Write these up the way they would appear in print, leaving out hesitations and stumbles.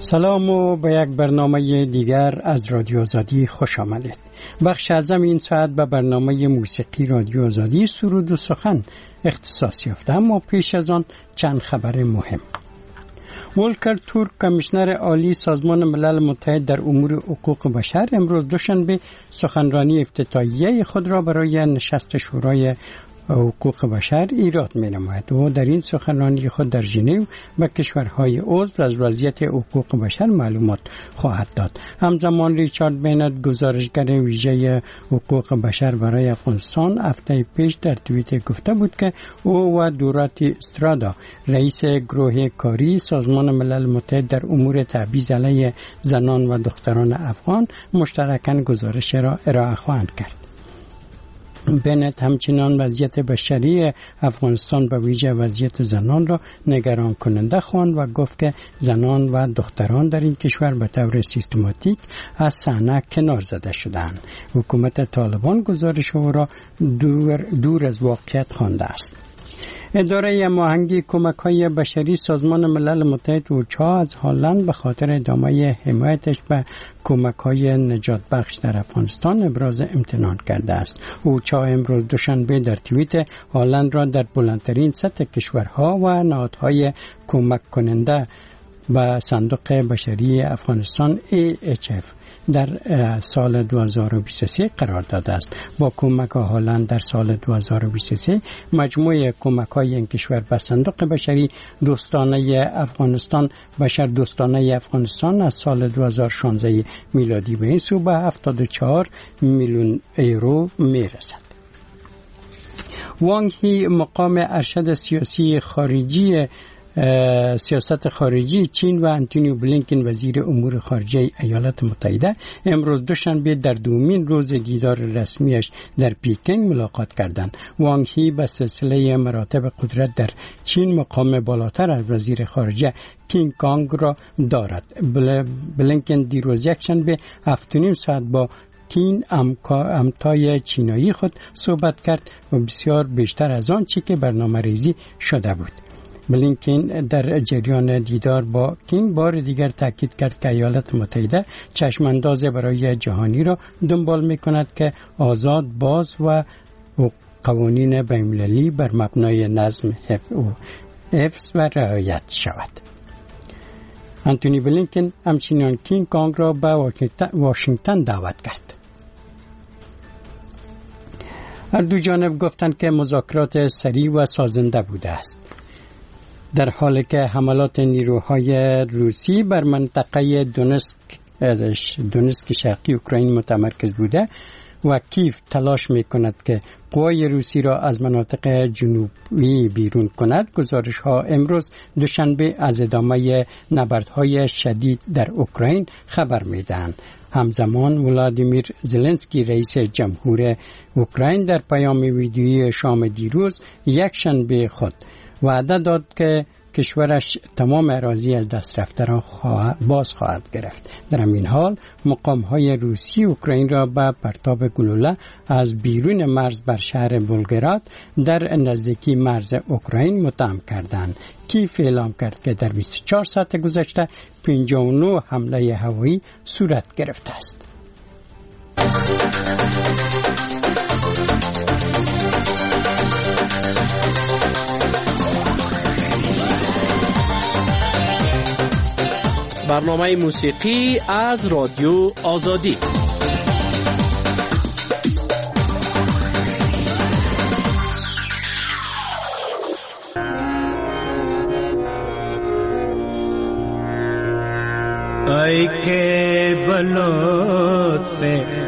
سلام و به یک برنامه دیگر از رادیو آزادی خوش آمدید. بخش اعظم این ساعت به برنامه موسیقی رادیو آزادی سرود و سخن اختصاص یافته، اما پیش از آن چند خبر مهم. ولکر تورک، کمیشنر عالی سازمان ملل متحد در امور حقوق بشر، امروز دوشنبه سخنرانی افتتاحیه خود را برای نشست شورای حقوق بشر ایراد می نماید و در این سخنرانی خود در ژنو به کشورهای عضو از وضعیت حقوق بشر معلومات خواهد داد. همزمان ریچارد بینت، گزارشگر ویژه حقوق بشر برای افغانستان، هفته پیش در توییتر گفته بود که او و دوراتی استرادا، رئیس گروه کاری سازمان ملل متحد در امور تبعیض علیه زنان و دختران افغان، مشترکاً گزارش را ارائه خواهند کرد. بنت همچنان وضعیت بشری افغانستان به ویژه وضعیت زنان را نگران کننده خواند و گفت که زنان و دختران در این کشور به طور سیستماتیک از صحنه کنار زده شدند. حکومت طالبان گزارش او را دور از واقعیت خوانده است. اداره هماهنگی کمک‌های بشری سازمان ملل متحد اوچا از هلند به خاطر ادامه حمایتش به کمک‌های نجات بخش در افغانستان ابراز امتنان کرده است. اوچا امروز دوشنبه در توییت هلند را در بلندترین سطح کشورها و نهادهای کمک کننده به صندوق بشری افغانستان AHF در سال 2023 قرار داده است. با کمک هلند در سال 2023 مجموع کمک‌های این کشور به صندوق بشری دوستانه افغانستان بشر دوستانه افغانستان از سال 2016 میلادی به این سو به 74 میلیون یورو میرسد. وانگ هی، مقام ارشد سیاست خارجی چین، و انتونی بلینکن، وزیر امور خارجه ایالات متحده، امروز دوشنبه در دومین روز دیدار رسمیش در پکینگ ملاقات کردند. وانگ هی به سلسله مراتب قدرت در چین مقام بالاتر از وزیر خارجه کینگ کانگ را دارد. بلینکن دیروز یکشنبه 7.5 ساعت با کین همتای چینایی خود صحبت کرد و بسیار بیشتر از آن چی که برنامه ریزی شده بود. بلینکن در جریان دیدار با کینگ بار دیگر تاکید کرد که ایالات متحده چشمانداز برای جهانی را دنبال می کند که آزاد، باز و قوانین بین‌المللی بر مبنای نظم حفظ و رعایت شود. انتونی بلینکن همچنین کینگ کانگ را به واشنگتن دعوت کرد. هر دو جانب گفتند که مذاکرات سریع و سازنده بوده است. در حالی که حملات نیروهای روسی بر منطقه دونسک شرقی اوکراین متمرکز بوده و کیف تلاش می کند که قوای روسی را از مناطق جنوبی بیرون کند، گزارش ها امروز دوشنبه از ادامه نبردهای شدید در اوکراین خبر می دهند. همزمان ولادیمیر زلنسکی، رئیس جمهور اوکراین، در پیام ویدیویی شام دیروز یکشنبه خود وعده داد که کشورش تمام اراضی از دست رفته را باز خواهد گرفت. در همین حال مقام‌های روسی اوکراین را به پرتاب گلوله از بیرون مرز بر شهر بولگراد در نزدیکی مرز اوکراین متهم کردند. کیف اعلام کرد که در 24 ساعت گذشته 59 حمله هوایی صورت گرفته است. برنامه موسیقی از رادیو آزادی. ای که بلوت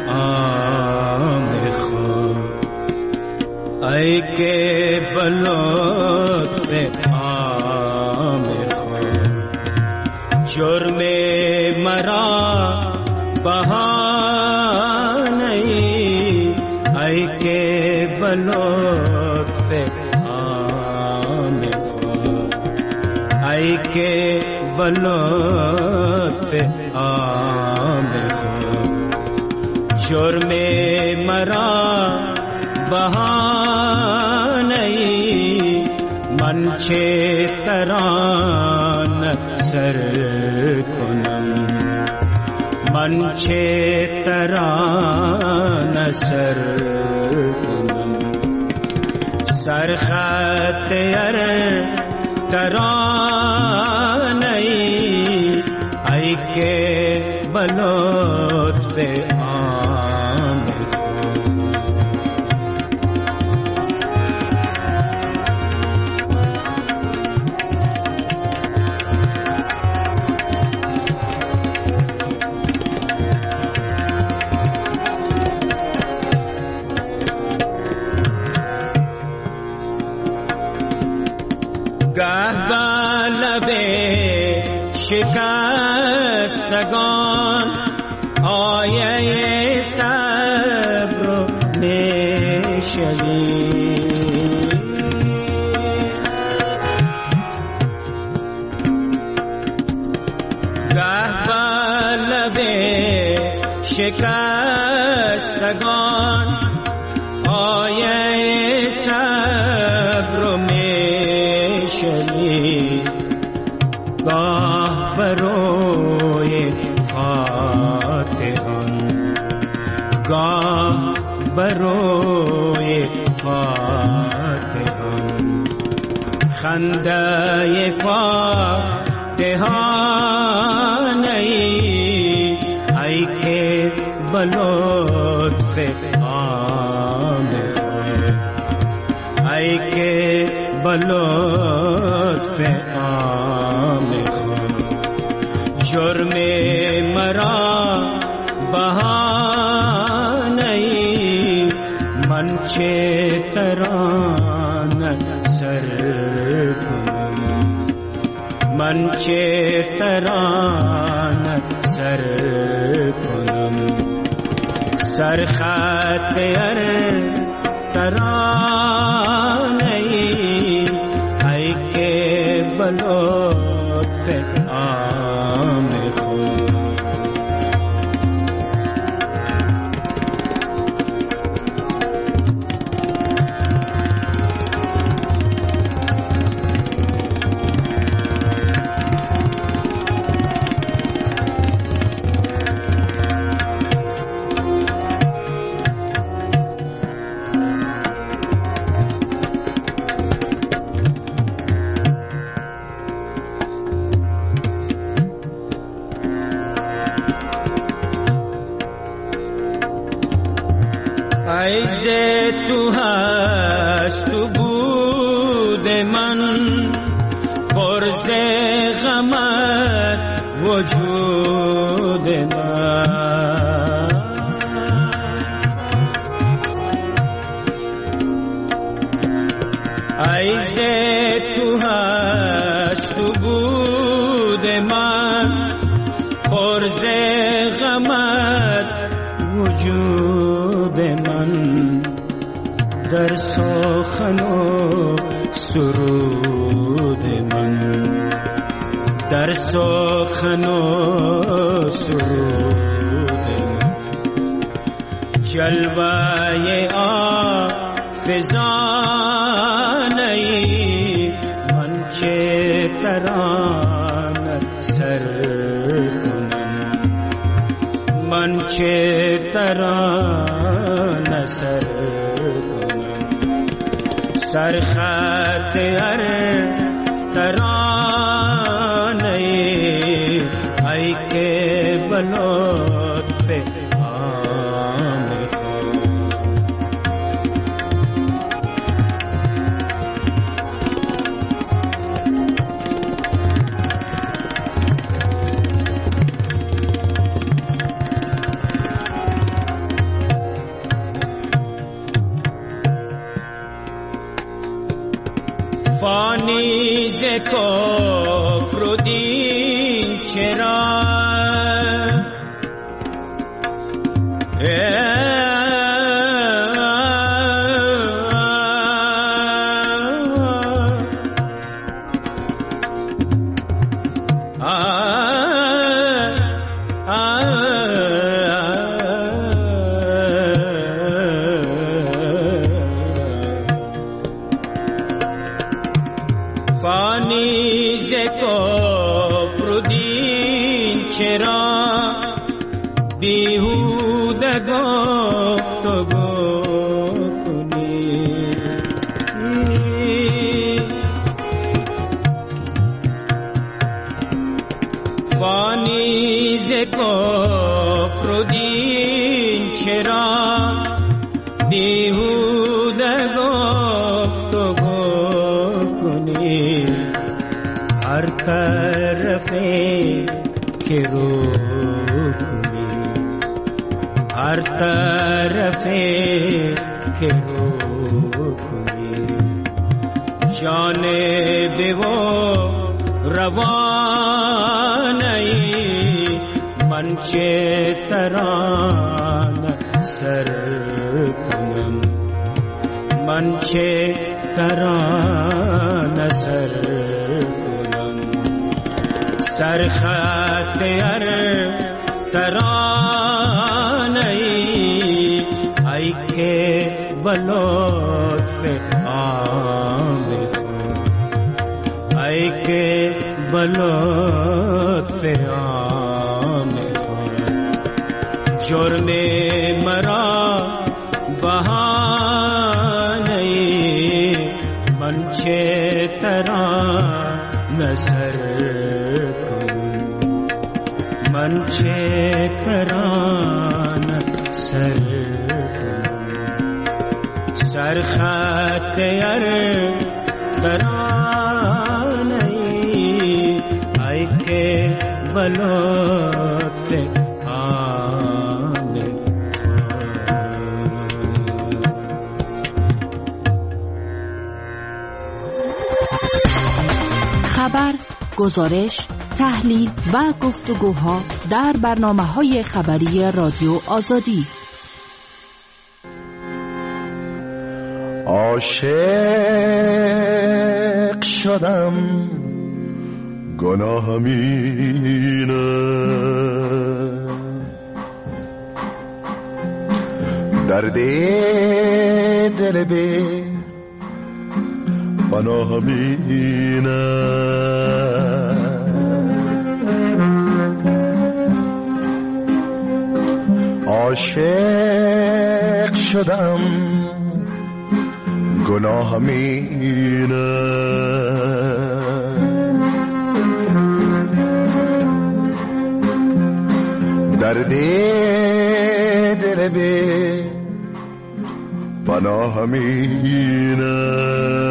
عام خود، ای که بلوت عام خود، جرم مرا بهانه ای که بلوت عام خود، ای که بلوت عام خود، جرم مرا بهانه من چه تران سر کنم، من چه ترانه سر کنم سرخط ترانه ای که بلطف گه بلبه شکستگان آیه صبر میشوی گه بلبه شکستگان آیه صبر میشوی گاه بروی فاتحان گاه بروی فاتحان خنده فاتحان ای که بلطف آمد ای که بلطف آمد جرم مرا بهانه من چه ترانه سر کنم من چه ترانه سر کنم سرخط ترانه ای که بلطف عیز تو هست تو بود من پرز غمت وجود من عیز تو هست تو بود من پرز غمت وجود من در سخن و سرود من در سخن و سرود من جلوه آفزانه من چه ترانه سر کنم من چه ترانه سر سرخط ترانه ای که بلطف آمد فانی ز کفر و دین چرا فانی ز کفر و دین چرا گفتگو کنی هر طرفی که رو کنی هر طرفی که رو کنی جانب و روانی من چه تران سر کنم من چه تران سر کنم سرخط ار ترانه ای که بلطف آمد ای که بلطف آمد جرم مرا بهانه من چه تران سر کنم من چه تران سر کنم سرخط ار ترانه ای که بلطف خبر، گزارش، تحلیل و گفتگوها در برنامه‌های خبری رادیو آزادی. عاشق شدم گناهم اینه درد دل بی پناهم اینه عاشق شدم گناهم اینه درد دل بی پناهم اینه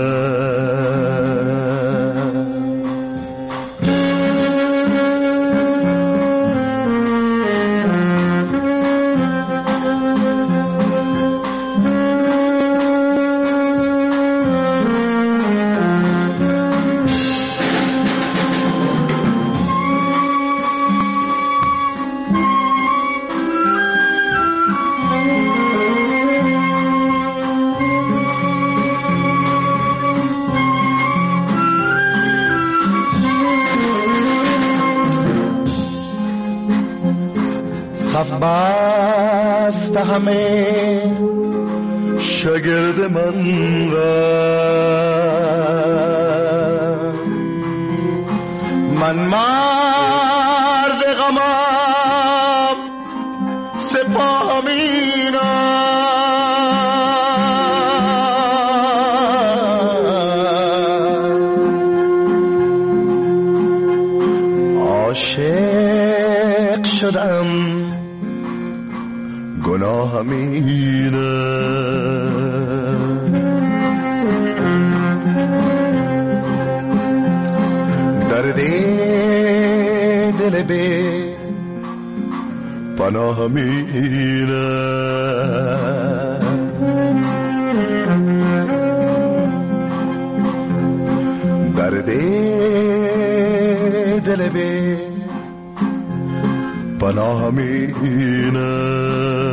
بست همه شاگرد من را من مرد غمم سپاهم اینا عاشق شدم گناهم اینه درد دل بی پناهم اینه درد دل بی پناهم اینه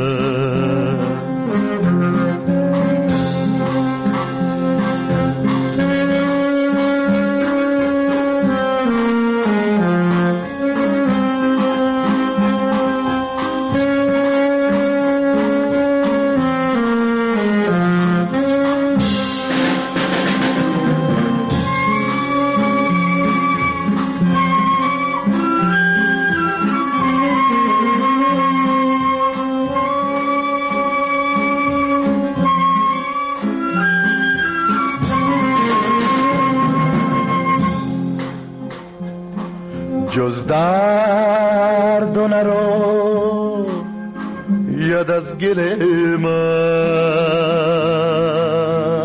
جز درد و نرو یاد از گل من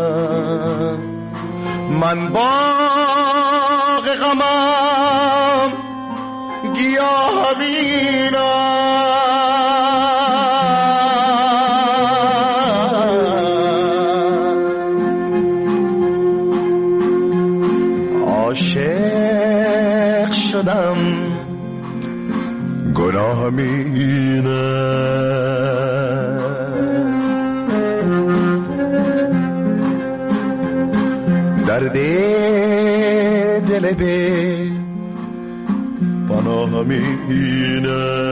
من باغ غمم گیاه بینم، عاشق شدم گناه مینه، درد دل به پناه مینه.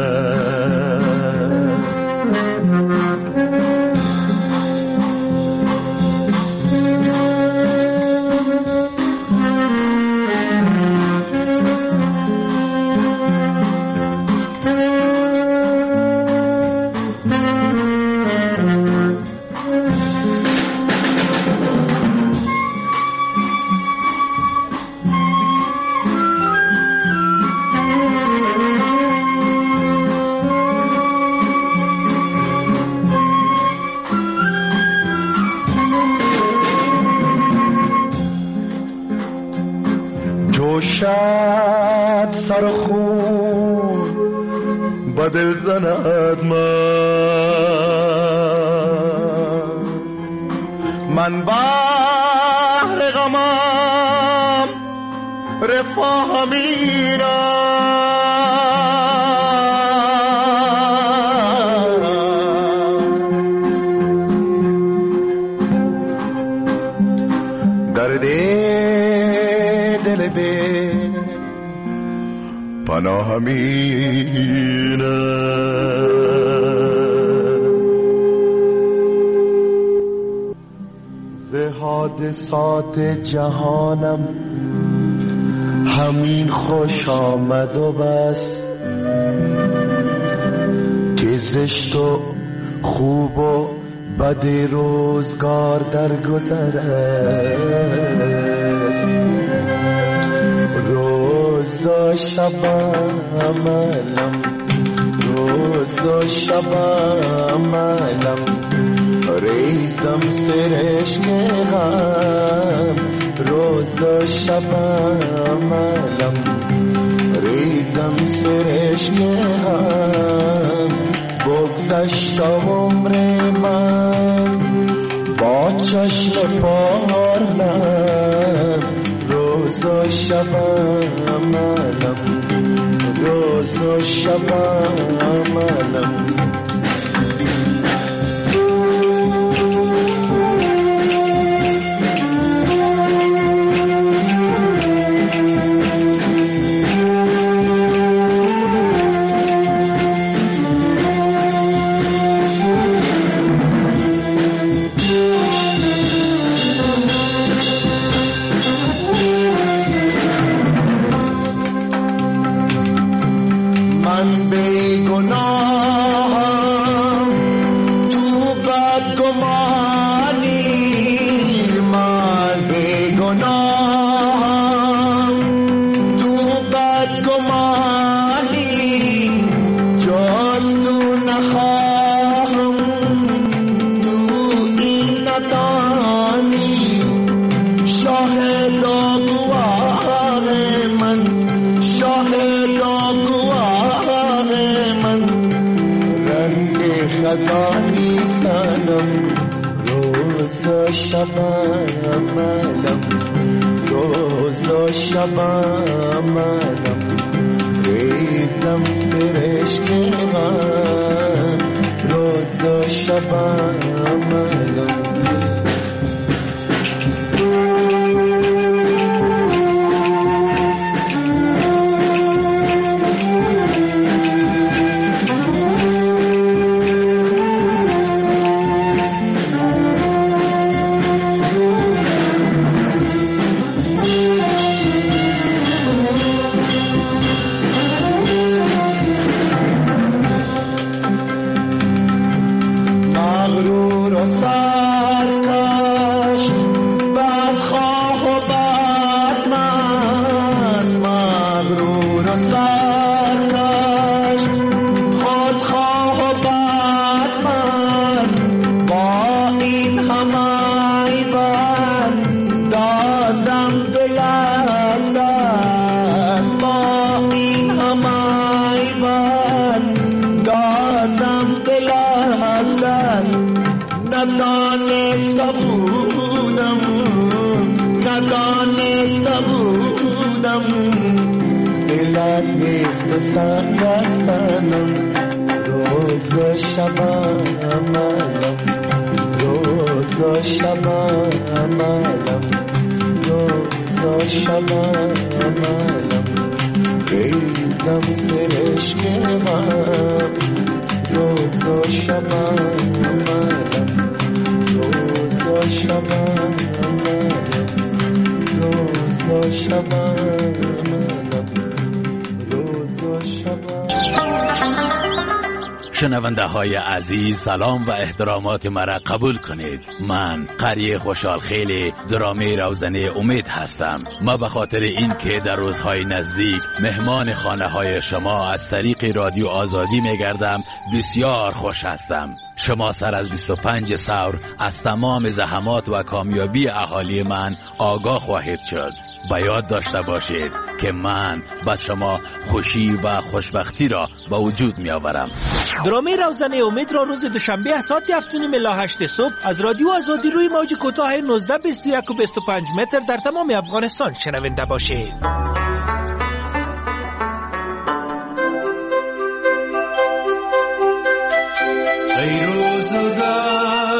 جوشد سر خون بدل زند من بحر غمم رفاه مینم، درد دل به پناه مینه. ز حادثات جهانم همین خوش آمد و بس، که زشت و خوب و بد روزگار در گذر است. روز و شب عملم، روز و شب عملم، ریزم سرشک غم، روز و شب عملم، ریزم سرشک غم. بگذشت عمر من با چشم پارلم، روز و شب عملم، روز و شب عملم. ندانسته بودم دلت نیست سنم روز و شب عملم روز و شب عملم روز و شب عملم ریزم سرش کنم روز و شب عملم روز و شب عملم روز و شب عملم روز و شب. شنونده های عزیز، سلام و احترامات مرا قبول کنید. من قری خوشحال خیلی درامه روزنه امید هستم. ما به خاطر این که در روزهای نزدیک مهمان خانه های شما از طریق رادیو آزادی میگردم بسیار خوش هستم. شما سر از 25 ثور از تمام زحمات و کامیابی اهالی من آگاه خواهید شد. با یاد داشته باشید که من با شما خوشی و خوشبختی را به وجود می آورم. درامه روزنه امید را روز دوشنبه ساعت 7:30 الی 8 صبح از رادیو آزادی روی موج کوتاه 19 21 و 25 متر در تمام افغانستان شنونده باشید. ای روزگار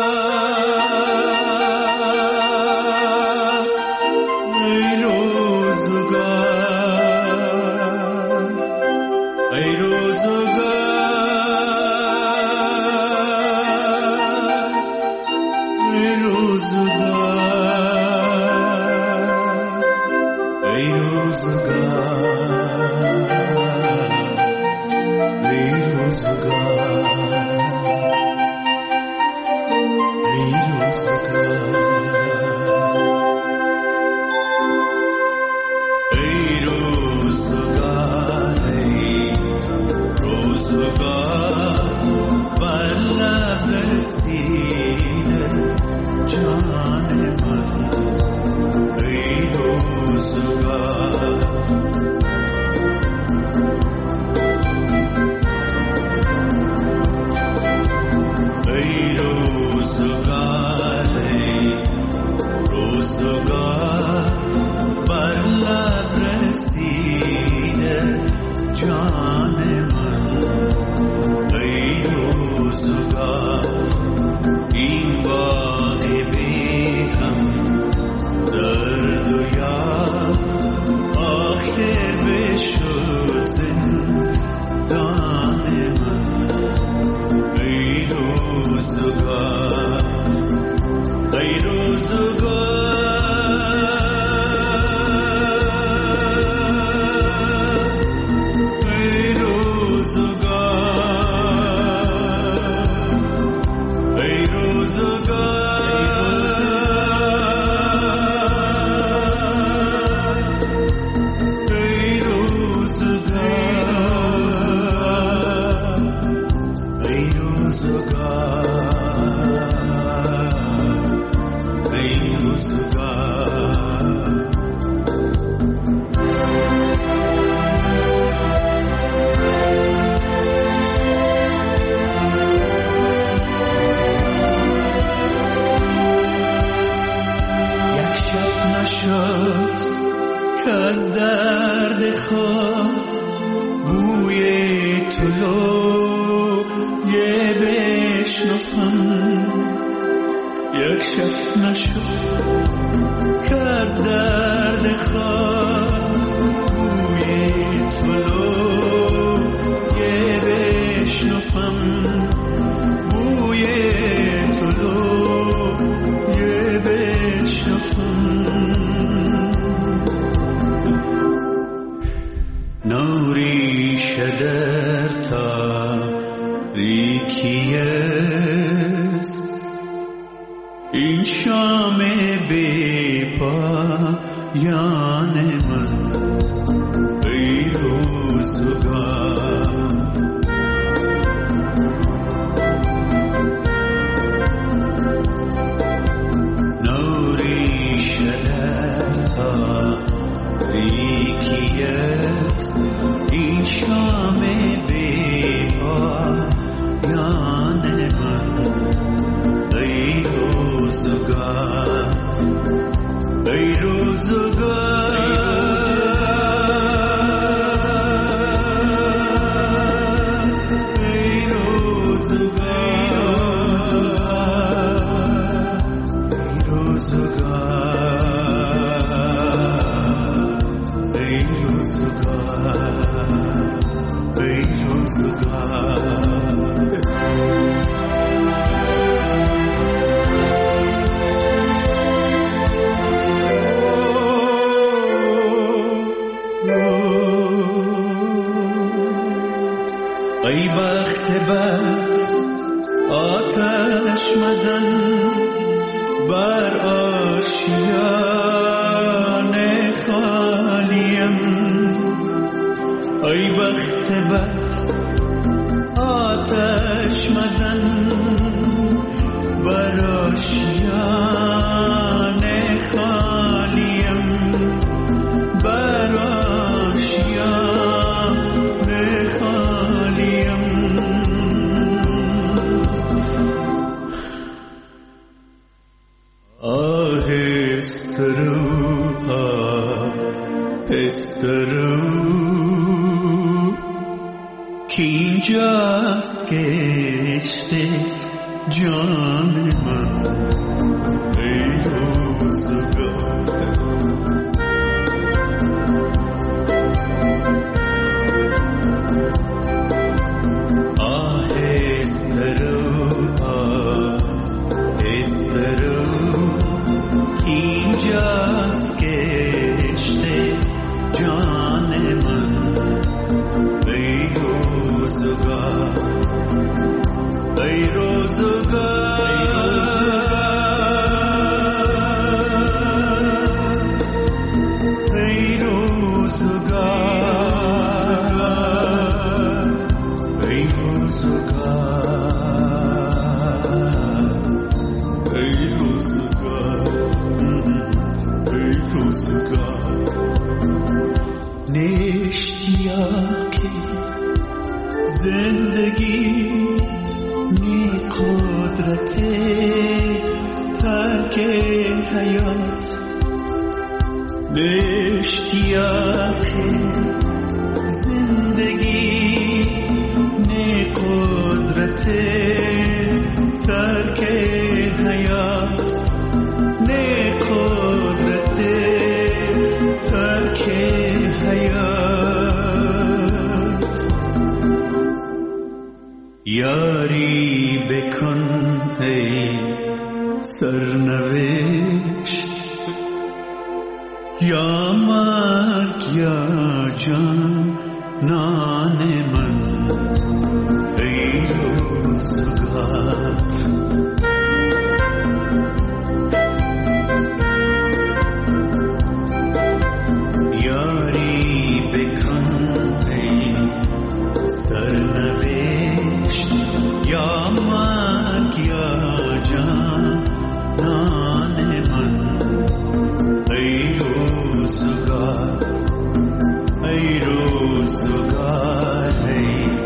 این شام بی پایان من ای روزگار نوری شده تاریکیت این شام بی پایان من ای روزگار ای روزگار ای بخت بد آتش مزن بر آشیان خالیم، ای بخت بد آتش مزن بر آشیان خالیم، بر آشیان خالیم. آهسترو که اینجاست کشته جان من، ای روزگار آهسترو اینجاست کشته جان من، ای روزگار ای روزگار ای روزگار ای روزگار ای روزگار نشتیاقی زندگی نی قدرت ترک حیات، نشتیاقی زندگی نی قدرت ترک حیات، نی قدرت ترک حیات. یاری بکن ای سرنوشت، یا مرگ یا جانان من، ای روزگار یاری بکن ای سرنوشت، یا مرگ یا جانان من، ای روزگار ای روزگار ای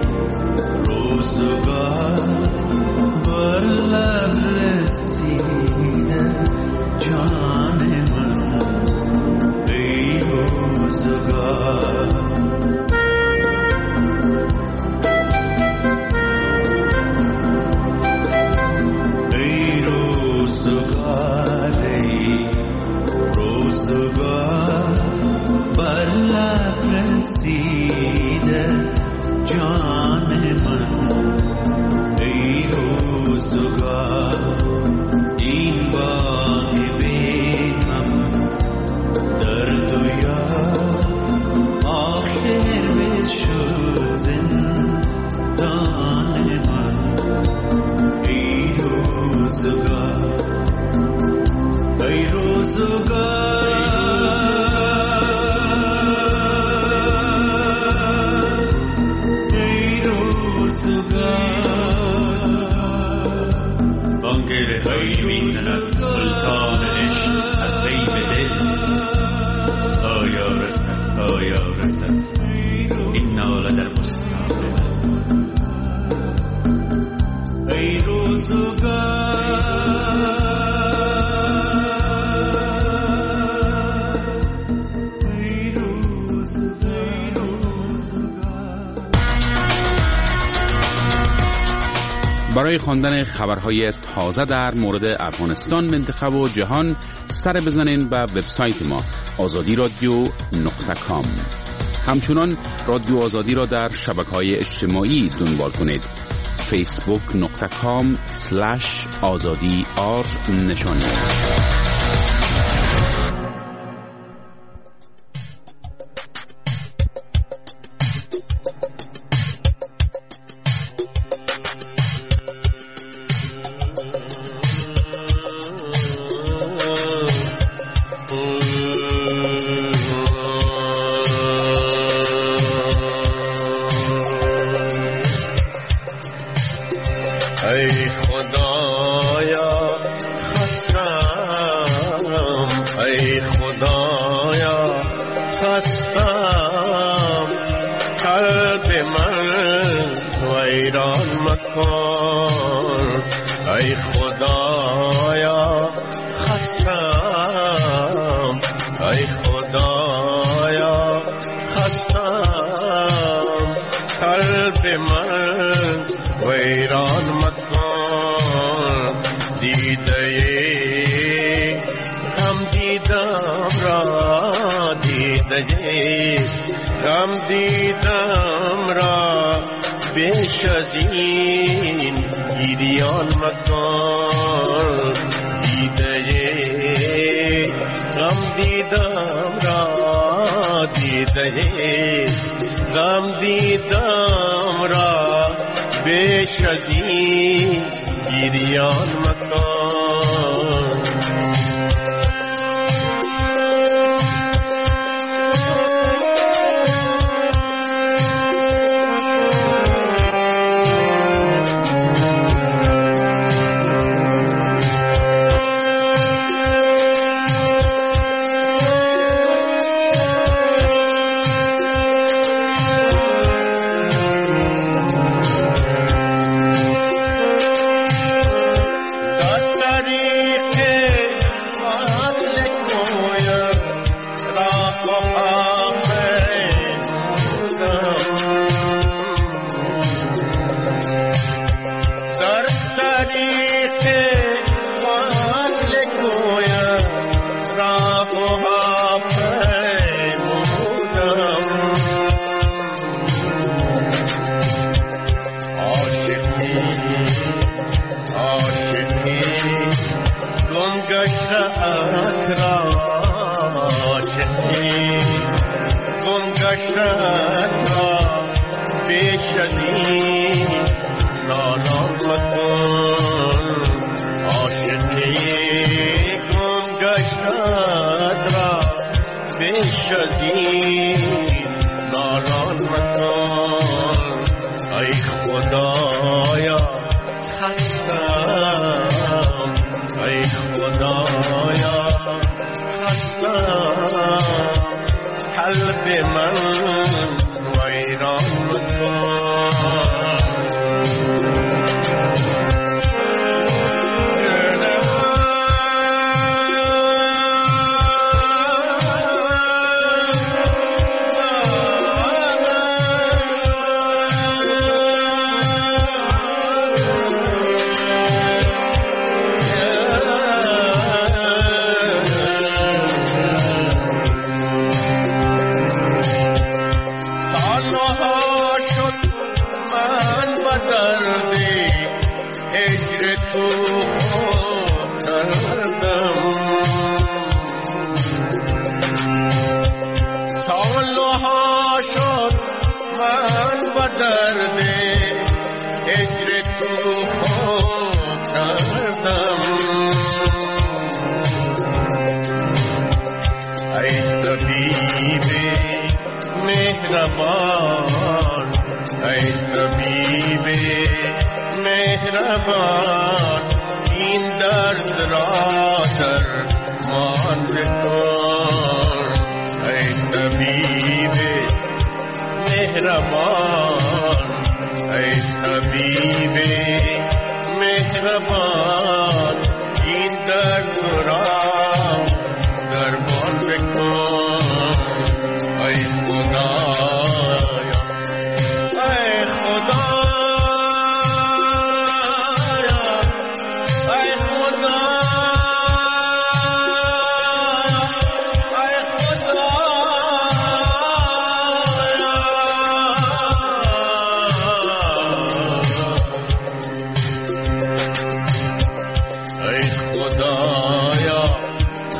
روزگار بر لب رسیده جان من، ای روزگار ای روزگار ای روزگار بر لب رسیده جان من، ای روزگار این باغ بی‌هم درد و یار آخر بشد زندان من، ای روزگار ای روزگار ای روزگار. بانگ رهایی میزند سلطان عشق از غیب دل، آیا رسد آیا رسد این ناله در مستقبل، ای روزگار برای خواندن خبرهای تازه در مورد افغانستان، منطقه و جهان سر بزنین به وبسایت ما azadiradio.com. همچنان رادیو آزادی را در شبکه‌های اجتماعی دنبال کنید. facebook.com/azadi_r نشانی. غم دیدم را بیش از این گریان مکن، دیده غم دیدم را، دیده غم دیدم را بیش از این گریان مکن. خدا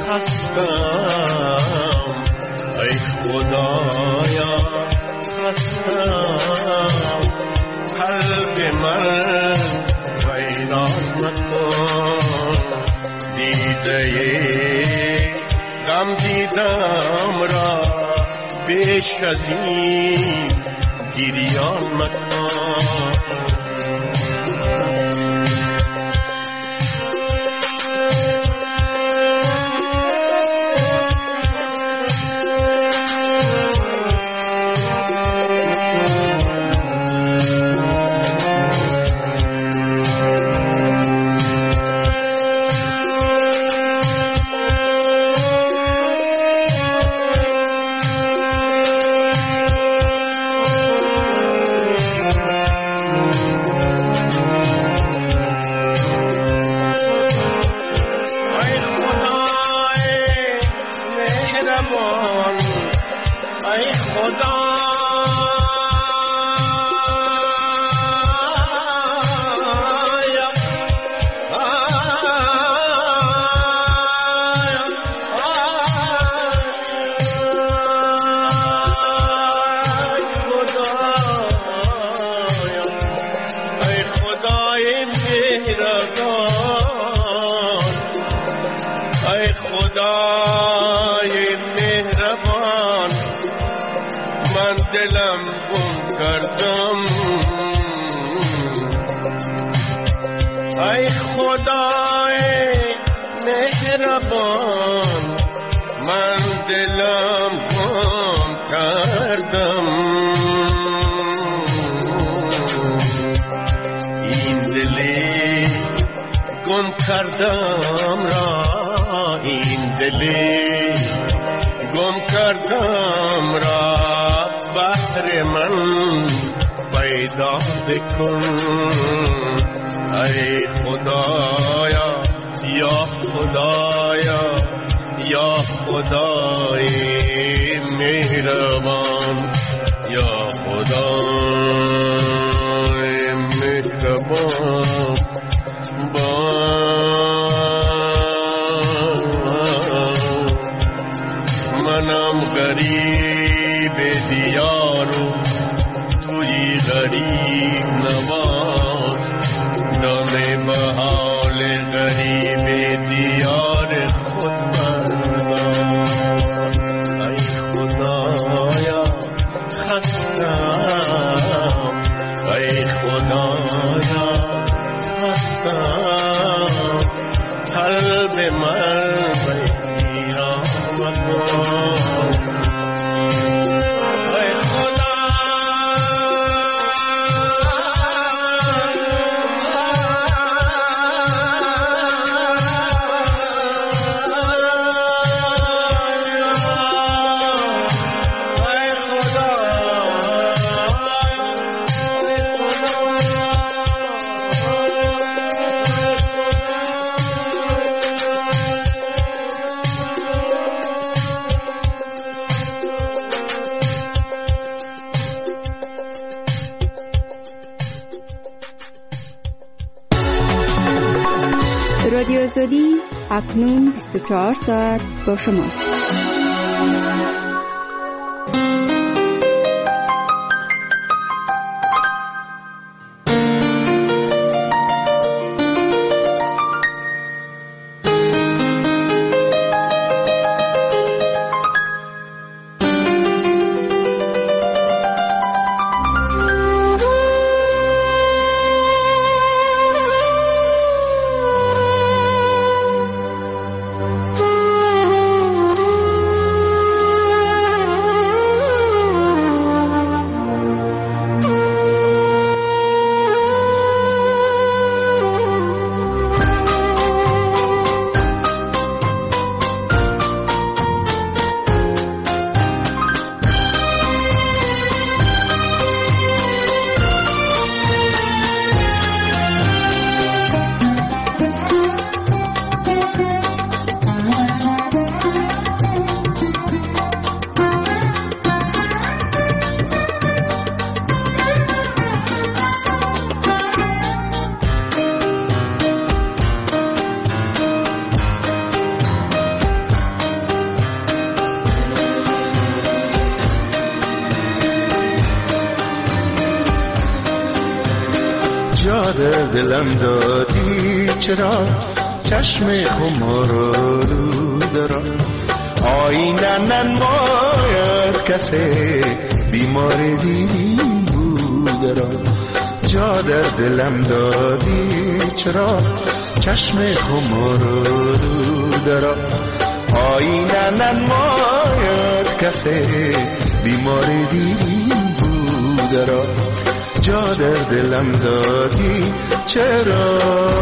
خستم ای خدایا خستم قلب من ویران مکن دیده غم دیدم را بیش از این گریان مکن دلم گم کردم ای خدای مهربان من دلم گم کردم این دلی گم کردم را این دلی گم کردم را بحر من پیدا بکن ای خدایا یا خدایا یا خدای مهربان یا خدای مهربان منم غریب دیارو توی غریب نواز دانه به حال غریب دیار خود بردار ای خدایا خستم ای خدایا خستم قلب من ویران مکن رادیو آزادی اکنون 24 ساعت با شماست. جا در دلم دادی چرا چشم خمار رو درا آینه ننماید کسی بیمار دیرین بود را جا در دلم دادی چرا چشم خمار رو درا آینه ننماید کسی بیمار دیرین بود را جا در دلم دادی چرا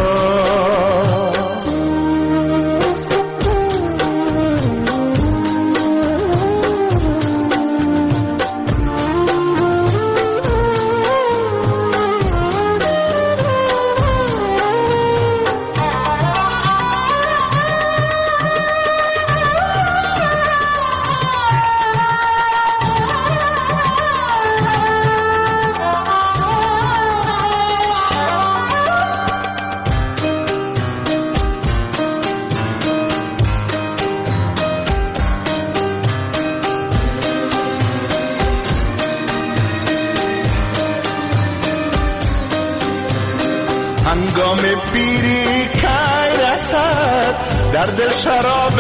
هنگام پیری که رسد در دل شراب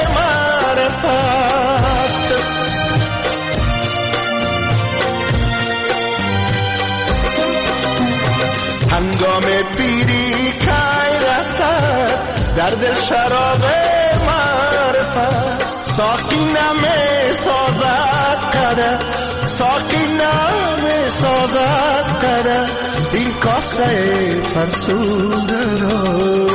معرفت هنگام پیری که رسد در دل شراب معرفت ساقی نمی سازد قدر ساقی نمی سازد قدر این کاسه فرسوده را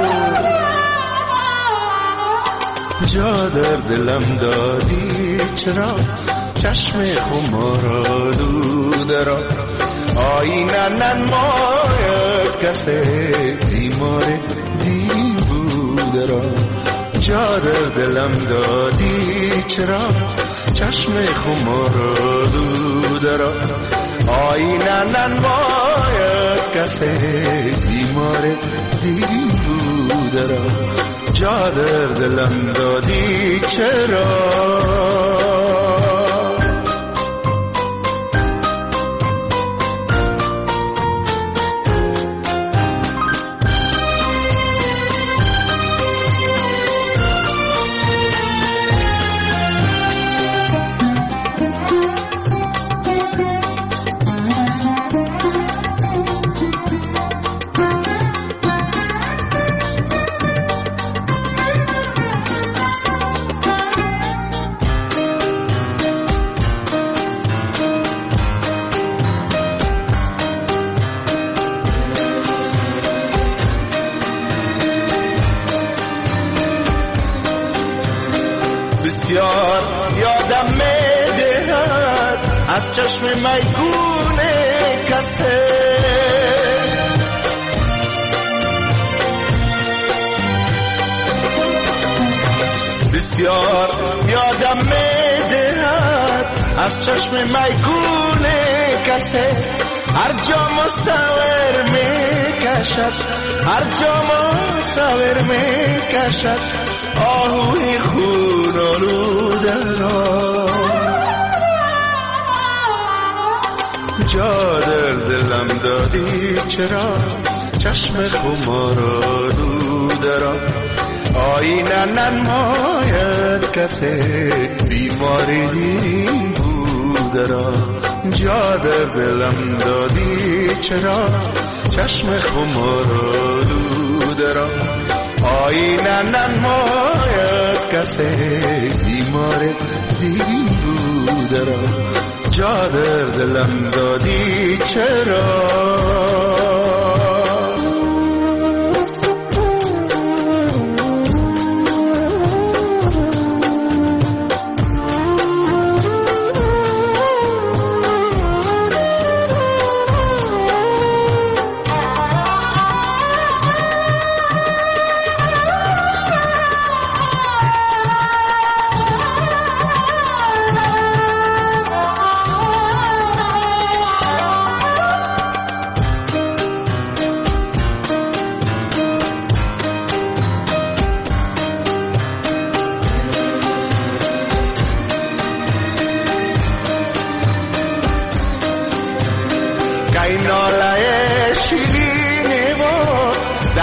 جا در دلم دادی چرا چشم خمار آلوده را آینه ننماید کسی بیمار دیرین بوده را جا در دلم دادی چرا چشم خمار آلوده را آینه ننماید کسی بیمار دیرین بوده را جا در دلم دادی چرا یادم میدهد از چشم میگون کسی بسیار یادم میدهد از چشم میگون کسی هر جا مصور میکشد هر جا مصور میکشد آهوی خون آلوده را جا در دلم دادی چرا چشم خمار آلوده را آینه ننماید کسی بیماری دیرین بوده را جا در دلم دادی چرا چشم خمار آلوده را آینه ننماید کسی بیمار دیرین بوده را جا در دلم دادی چرا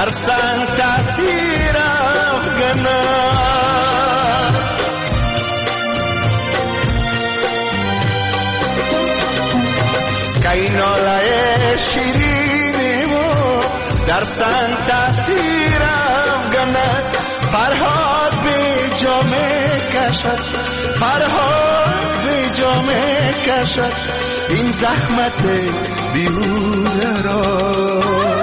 در سنگ تأثیر افغانم. که این ناله شیرینیمو در سنگ تأثیر افغانم. فرهاد به جامه کشد، فرهاد به جامه کشد این زحمت بیهوده را.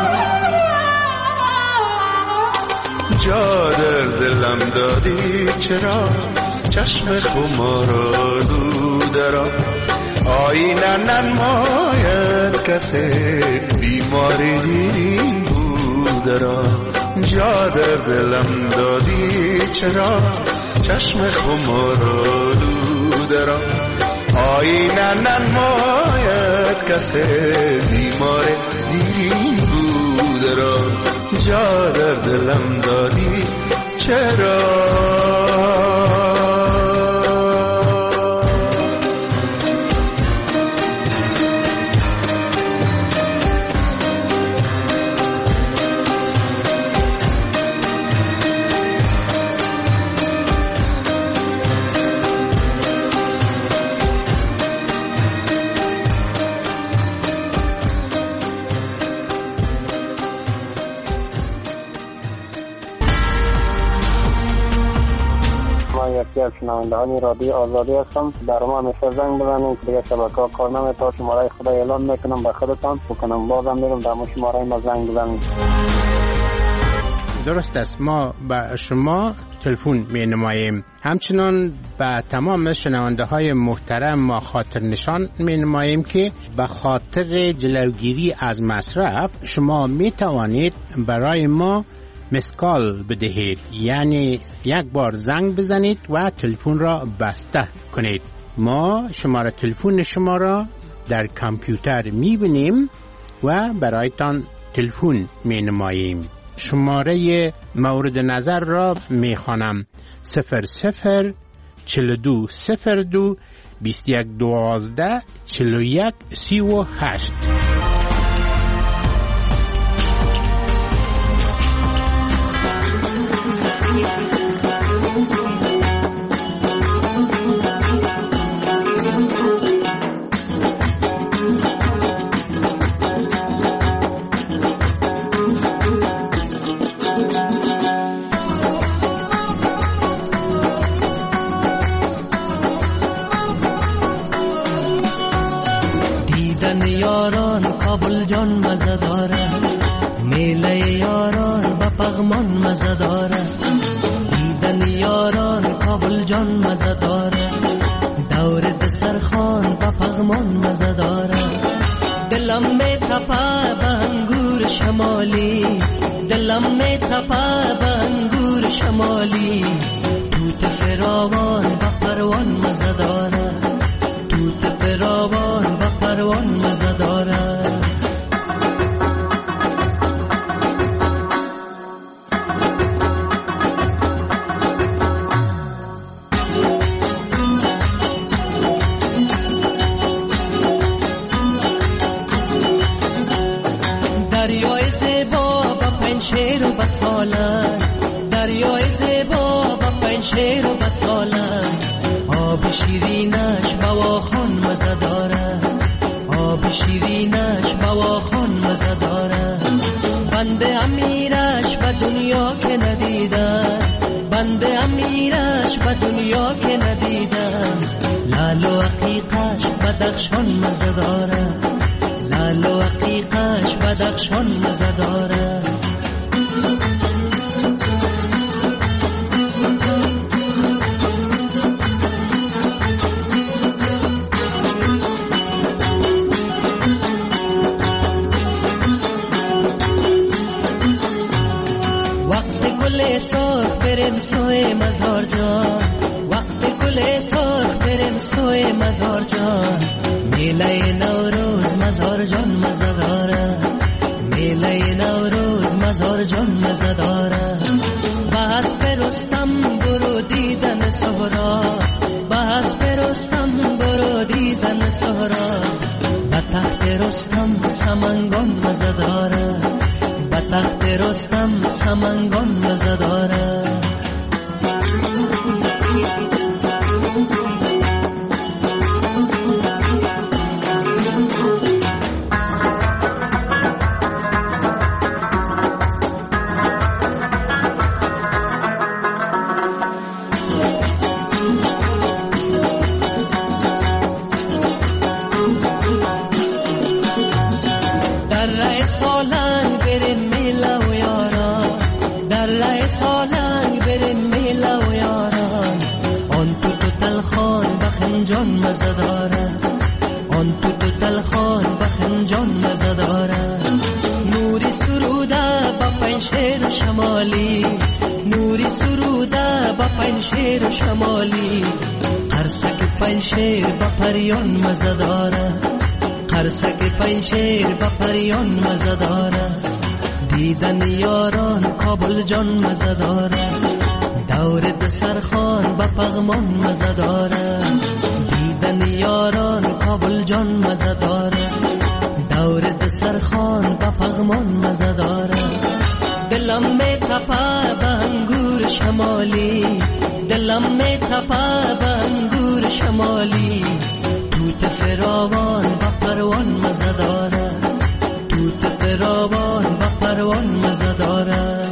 جا در دلم دادی چرا چشم خمار آلوده را. آینه ننماید کسی بیماری دیرین بوده را. جا در دلم دادی چرا چشم خمار آلوده را. آینه ننماید کسی بیمار دیرین بوده را. جا در دلم دادی چرا. از شنوندگان رادیو آزادی هستم. در ما همیشه زنگ بزنید که دیگه شبکه‌ها کار نمی‌کنه. تا شماره خدا اعلان میکنم به خودتان بکنم بازم میرم در شماره ما زنگ بزنید. درست است، ما به شما تلفن می‌نماییم. همچنان به تمام شنونده های محترم ما خاطر نشان می‌نماییم که به خاطر جلوگیری از مصرف شما می‌توانید برای ما مسکال بدهید، یعنی یک بار زنگ بزنید و تلفن را بسته کنید. ما شماره تلفن شما را در کامپیوتر میبینیم و برایتان تلفن مینماییم. شماره مورد نظر را میخوانم: 00 42 02 21 12 41 38. یاران کابل جان مزه داره، میله یاران با پغمان مزه داره. دیدن یاران کابل جان مزه داره، دور دسترخوان با پغمان مزه داره. دلم می تپه به انگور شمالی، دلم می تپه به انگور شمالی. توت فراوان با پروان مزه داره، توت فراوان با پروان مزه داره. دریای زیبا با پنشیر و بساله، دریای زیبا با پنشیر و بساله. آب شیرینش بواخان مزه داره، آب شیرینش بواخان مزه داره. بنده امیرش به دنیا که ندیدن، بنده امیرش به دنیا که ندیدن. لال و عقیقش بدخشان مزه داره، لال و عقیقش بدخشان مزه داره. بریم سوی مزار جان، وقت گل سرخ بریم سوی مزار جان. میله نوروز مزار جان مزه داره، میله نوروز مزار جان مزه داره. بس برستم برو دیدن سهرا، بس برستم برو دیدن سهرا. به تخت رستم سمنگان مزه داره، به تخت رستم سمنگان مزه داره. جان مزه داره، آن تو دلخان بخنجان مزه داره. نوری سروده با پنشیر شمالی، نوری سروده با پنشیر شمالی. قرصک پنشیر با پریان مزه داره، قرصک پنشیر با پریان مزه داره. دیدن یاران کابل جان مزه داره، دور دسرخان با پغمان مزه داره. دیدن یاران کابل جان مزه داره، دور دسرخان با پغمان مزه داره. دلم می تپه به انگور شمالی، دلم می تپه به انگور شمالی. توت فراوان با پروان مزه داره، توت فراوان با پروان مزه داره.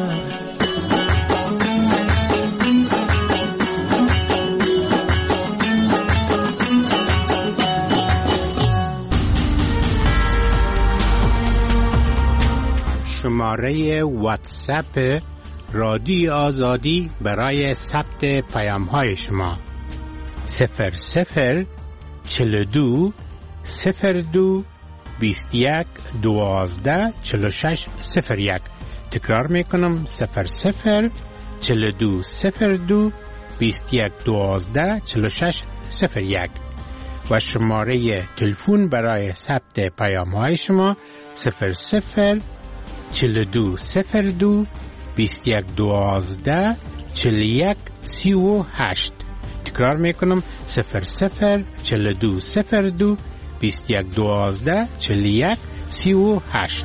شماره واتساپ رادیو آزادی برای ثبت پیام های شما 00 42 02 21 12 46 01. تکرار میکنم 00 42 02 21 12 46 01. و شماره تلفن برای ثبت پیام های شما 00 42 02 21 12 41 38. تکرار میکنم 00 42 02 21 12 41 38.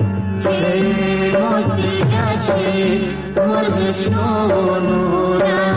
مرغ شنو نورم